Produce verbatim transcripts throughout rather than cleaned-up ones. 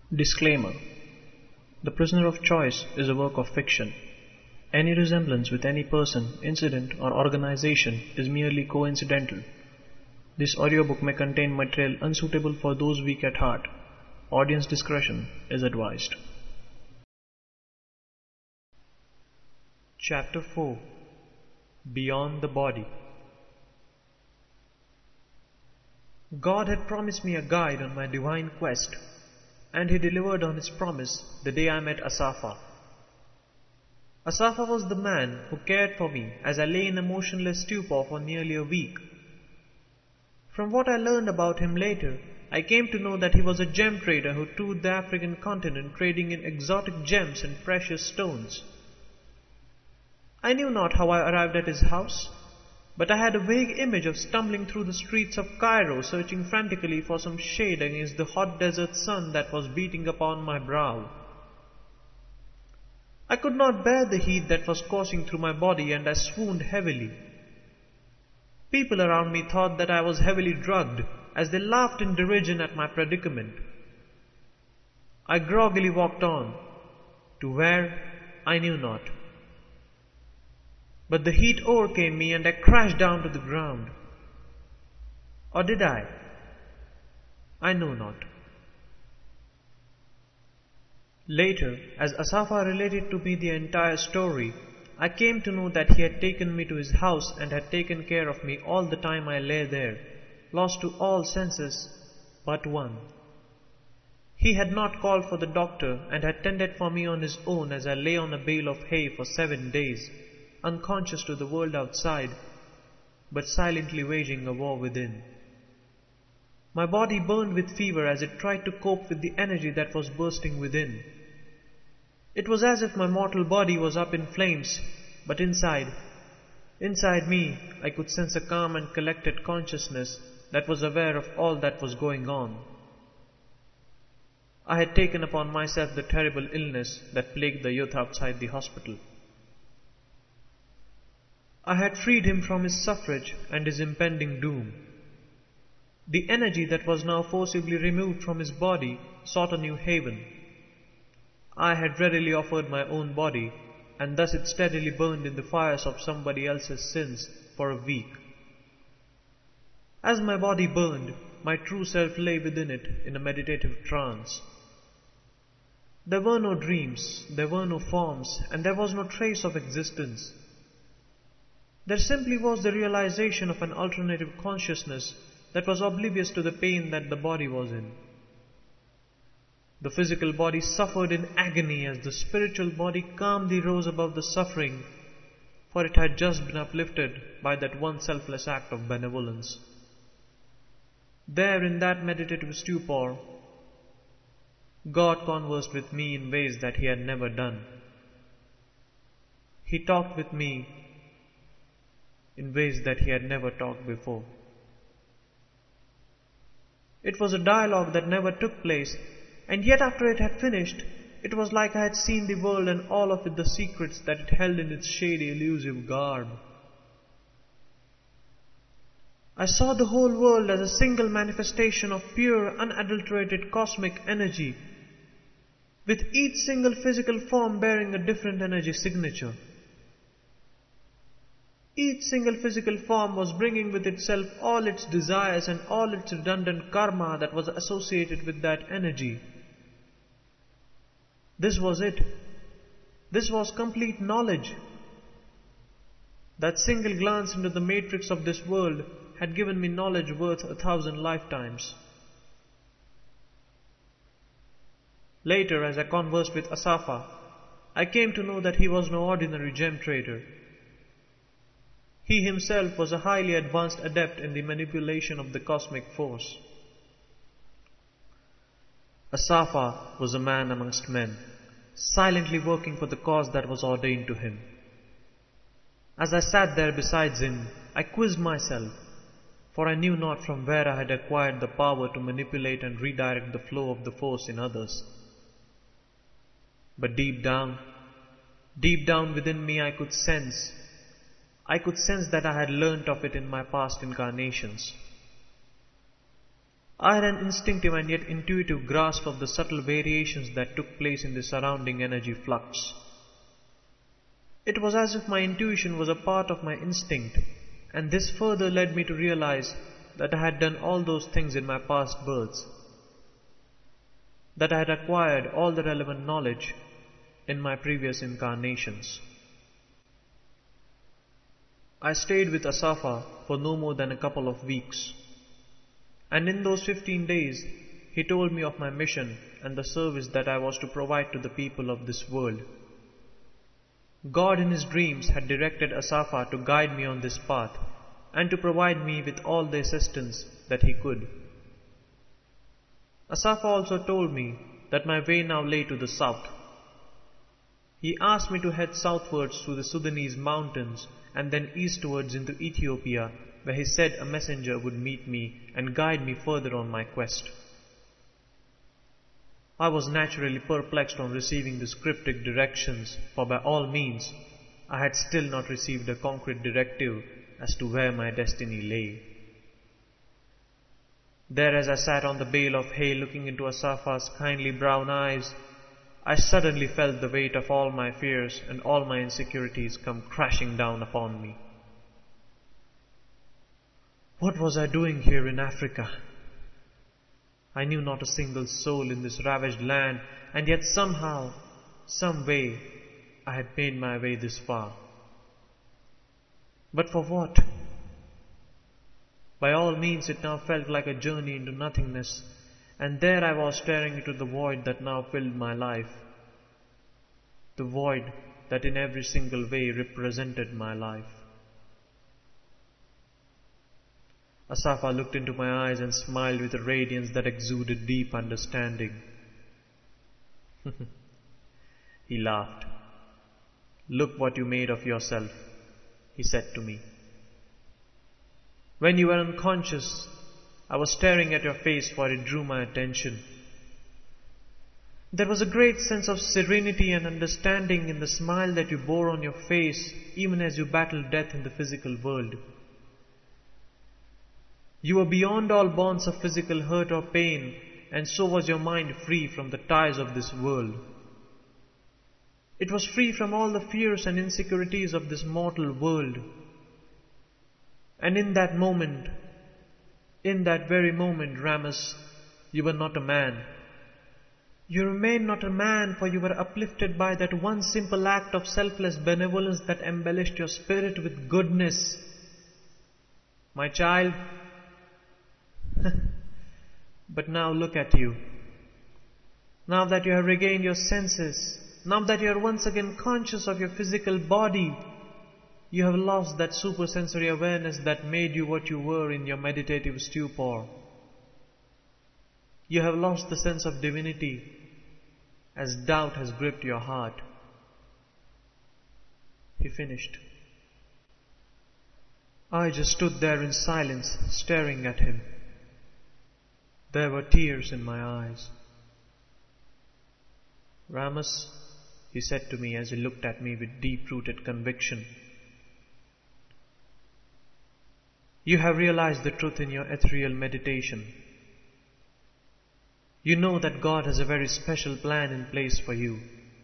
Disclaimer: The Prisoner of Choice is a work of fiction. Any resemblance with any person, incident, or organization is merely coincidental. This audiobook may contain material unsuitable for those weak at heart. Audience discretion is advised. Chapter four: Beyond the Body. God had promised me a guide on my divine quest, and He delivered on His promise the day I met Asafa. Asafa was the man who cared for me as I lay in a motionless stupor for nearly a week. From what I learned about him later, I came to know that he was a gem trader who toured the African continent trading in exotic gems and precious stones. I knew not how I arrived at his house, but I had a vague image of stumbling through the streets of Cairo, searching frantically for some shade against the hot desert sun that was beating upon my brow. I could not bear the heat that was coursing through my body, and I swooned heavily. People around me thought that I was heavily drugged, as they laughed in derision at my predicament. I groggily walked on, to where I knew not. But the heat overcame me and I crashed down to the ground. Or did I? I know not. Later, as Asafa related to me the entire story, I came to know that he had taken me to his house and had taken care of me all the time I lay there, lost to all senses but one. He had not called for the doctor and had tended for me on his own as I lay on a bale of hay for seven days, unconscious to the world outside, but silently waging a war within. My body burned with fever as it tried to cope with the energy that was bursting within. It was as if my mortal body was up in flames, but inside, inside me, I could sense a calm and collected consciousness that was aware of all that was going on. I had taken upon myself the terrible illness that plagued the youth outside the hospital. I had freed him from his suffrage and his impending doom. The energy that was now forcibly removed from his body sought a new haven. I had readily offered my own body, and thus it steadily burned in the fires of somebody else's sins for a week. As my body burned, my true self lay within it in a meditative trance. There were no dreams, there were no forms, and there was no trace of existence. There simply was the realization of an alternative consciousness that was oblivious to the pain that the body was in. The physical body suffered in agony as the spiritual body calmly rose above the suffering, for it had just been uplifted by that one selfless act of benevolence. There in that meditative stupor, God conversed with me in ways that He had never done. He talked with me in ways that He had never talked before. It was a dialogue that never took place, and yet after it had finished, it was like I had seen the world and all of it the secrets that it held in its shady, elusive garb. I saw the whole world as a single manifestation of pure, unadulterated cosmic energy, with each single physical form bearing a different energy signature. Each single physical form was bringing with itself all its desires and all its redundant karma that was associated with that energy. This was it. This was complete knowledge. That single glance into the matrix of this world had given me knowledge worth a thousand lifetimes. Later, as I conversed with Asafa, I came to know that he was no ordinary gem trader. He himself was a highly advanced adept in the manipulation of the cosmic force. Asafa was a man amongst men, silently working for the cause that was ordained to him. As I sat there beside him, I quizzed myself, for I knew not from where I had acquired the power to manipulate and redirect the flow of the force in others. But deep down, deep down within me I could sense I could sense that I had learnt of it in my past incarnations. I had an instinctive and yet intuitive grasp of the subtle variations that took place in the surrounding energy flux. It was as if my intuition was a part of my instinct, and this further led me to realize that I had done all those things in my past births, that I had acquired all the relevant knowledge in my previous incarnations. I stayed with Asafa for no more than a couple of weeks, and in those fifteen days he told me of my mission and the service that I was to provide to the people of this world. God in his dreams had directed Asafa to guide me on this path and to provide me with all the assistance that he could. Asafa also told me that my way now lay to the south. He asked me to head southwards through the Sudanese mountains and then eastwards into Ethiopia, where he said a messenger would meet me and guide me further on my quest. I was naturally perplexed on receiving these cryptic directions, for by all means I had still not received a concrete directive as to where my destiny lay. There, as I sat on the bale of hay looking into Asafa's kindly brown eyes, I suddenly felt the weight of all my fears and all my insecurities come crashing down upon me. What was I doing here in Africa? I knew not a single soul in this ravaged land, and yet somehow, some way, I had made my way this far. But for what? By all means it now felt like a journey into nothingness, and there I was staring into the void that now filled my life. The void that in every single way represented my life. Asafa looked into my eyes and smiled with a radiance that exuded deep understanding. He laughed. "Look what you made of yourself," he said to me. "When you were unconscious, I was staring at your face, for it drew my attention. There was a great sense of serenity and understanding in the smile that you bore on your face, even as you battled death in the physical world. You were beyond all bonds of physical hurt or pain, and so was your mind free from the ties of this world. It was free from all the fears and insecurities of this mortal world. And in that moment, in that very moment, Rammus, you were not a man. You remained not a man, for you were uplifted by that one simple act of selfless benevolence that embellished your spirit with goodness. My child, but now look at you. Now that you have regained your senses, now that you are once again conscious of your physical body, you have lost that supersensory awareness that made you what you were in your meditative stupor. You have lost the sense of divinity as doubt has gripped your heart." He finished. I just stood there in silence, staring at him. There were tears in my eyes. "Rammus," he said to me as he looked at me with deep-rooted conviction, "you have realized the truth in your ethereal meditation. You know that God has a very special plan in place for you.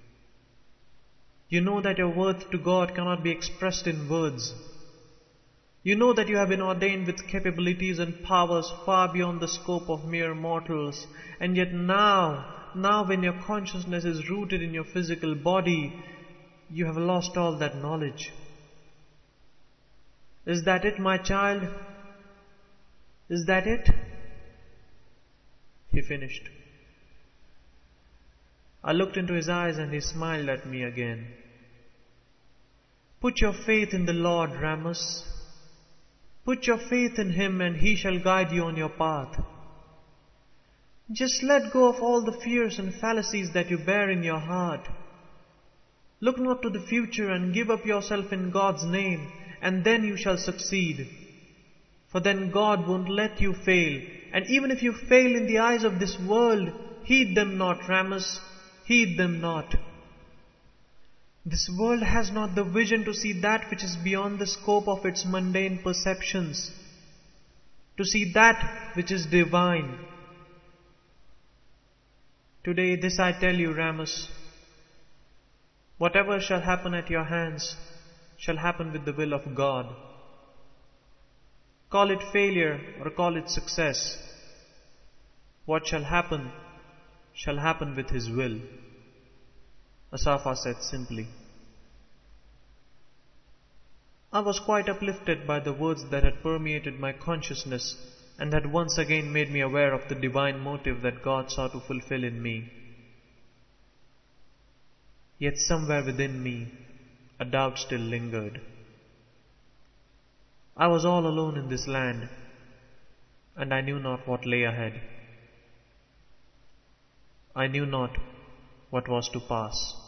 You know that your worth to God cannot be expressed in words. You know that you have been ordained with capabilities and powers far beyond the scope of mere mortals, and yet now, now when your consciousness is rooted in your physical body, you have lost all that knowledge. Is that it, my child? Is that it?" He finished. I looked into his eyes and he smiled at me again. "Put your faith in the Lord, Rammus. Put your faith in Him and He shall guide you on your path. Just let go of all the fears and fallacies that you bear in your heart. Look not to the future and give up yourself in God's name, and then you shall succeed. For then God won't let you fail, and even if you fail in the eyes of this world, heed them not, Rammus, heed them not. This world has not the vision to see that which is beyond the scope of its mundane perceptions. to see that which is divine. Today this I tell you, Ramus, whatever shall happen at your hands shall happen with the will of God. Call it failure or call it success. What shall happen shall happen with His will. Asafa said simply. I was quite uplifted by the words that had permeated my consciousness and had once again made me aware of the divine motive that God sought to fulfill in me. Yet somewhere within me, a doubt still lingered. I was all alone in this land, and I knew not what lay ahead. I knew not what was to pass.